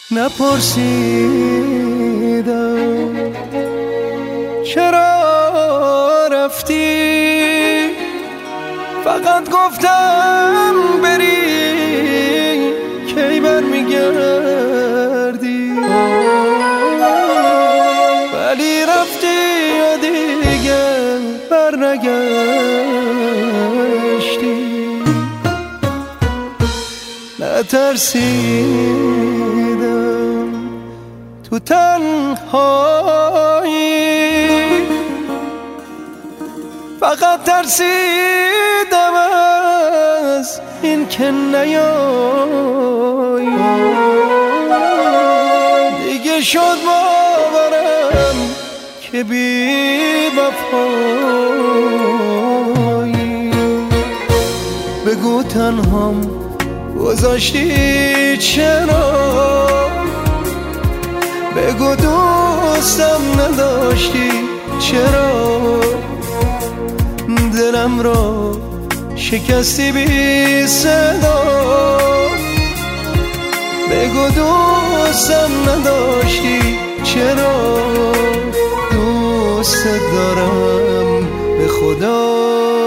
نپرسیدم چرا رفتی، فقط گفتم بری کی برمیگردی، ولی رفتی و دیگه برنگشتی. نترسیدم تو تنهایی، فقط ترسیدم از این که نیایی. دیگه شد باورم که بی وفایی. بگو تنهام گذاشتی چرا، بگو دوستم نداشتی چرا، دلم را شکستی بی صدا. بگو دوستم نداشتی چرا، دوست دارم به خدا.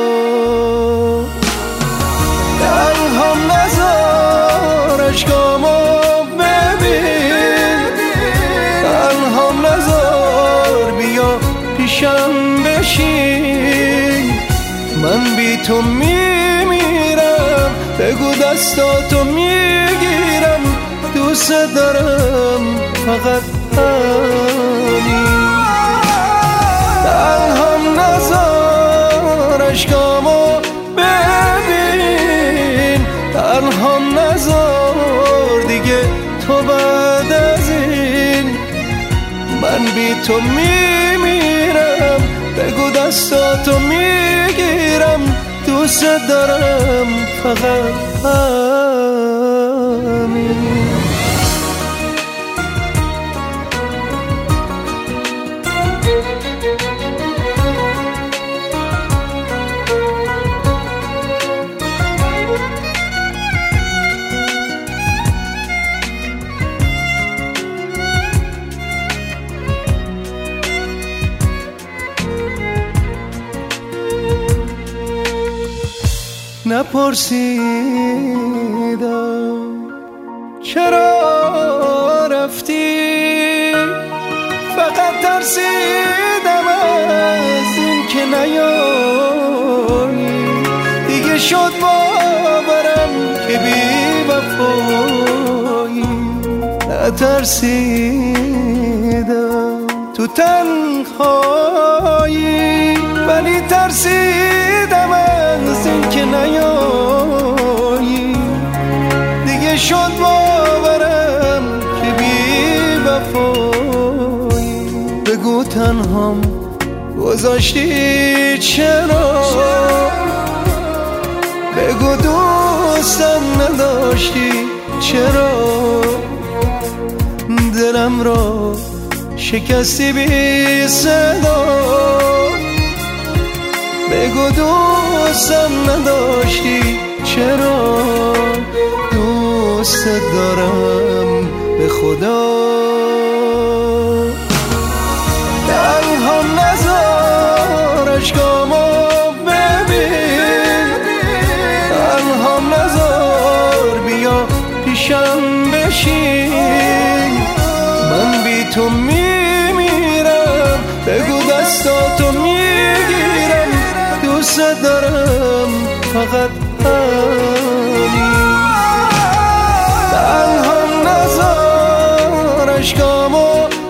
تنهام نذار اشکامو ببین، تنهام نذار بیا پیشم بشین. من بی تو میمیرم، بگو دستاتو میگیرم، دوست دارم فقط همین. تنهام نذار اشکامو ببین، تنهام نذار دیگه تو بعد از این. من بی تو میمیرم، بگو دستاتو میگیرم، دوست دارم فقط همین. نپرسیدم چرا رفتی، فقط ترسیدم از این که نیایی. دیگه شد باورم که بی وفایی. نترسیدم تو تنهایی، ولی ترسیدم از این که نیایی. دیگه شد باورم که بی وفایی. بگو تنهام گذاشتی چرا، بگو دوستم نداشتی چرا، دلم را شکستی بی صدا. بگو دوستم نداشتی چرا، دوست دارم به خدا. تنهام نذار اشکامو ببین، تنهام نذار بیا پیشم بشین. من بی تو میمیرم، بگو دستاتو میگیرم، دوست دارم فقط همین. تنهام نذار اشکامو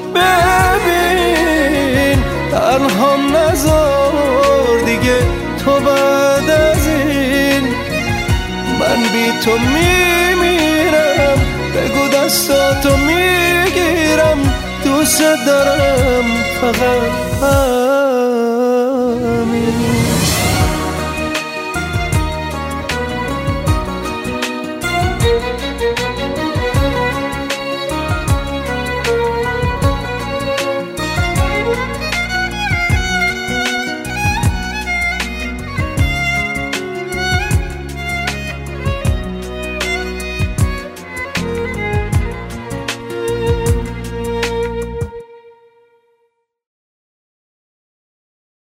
ببین، تنهام نذار دیگه تو بعد از این. من بی تو میمیرم، بگو دستاتو میگیرم، دوست دارم فقط